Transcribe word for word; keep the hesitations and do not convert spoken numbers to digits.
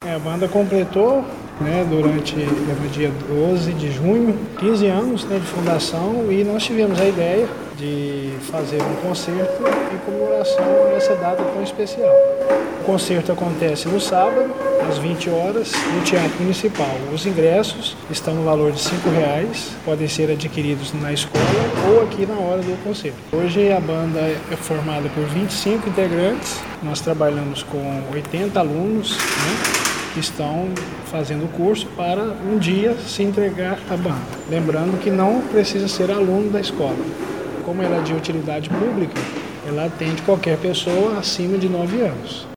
É, a banda completou, né, durante no dia doze de junho, quinze anos, né, de fundação, e nós tivemos a ideia de fazer um concerto em comemoração a essa data tão especial. O concerto acontece no sábado, às vinte horas, no Teatro Municipal. Os ingressos estão no valor de cinco reais, podem ser adquiridos na escola ou aqui na hora do concerto. Hoje a banda é formada por vinte e cinco integrantes, nós trabalhamos com oitenta alunos, né, que estão fazendo o curso para um dia se entregar à banda. Lembrando que não precisa ser aluno da escola. Como ela é de utilidade pública, ela atende qualquer pessoa acima de nove anos.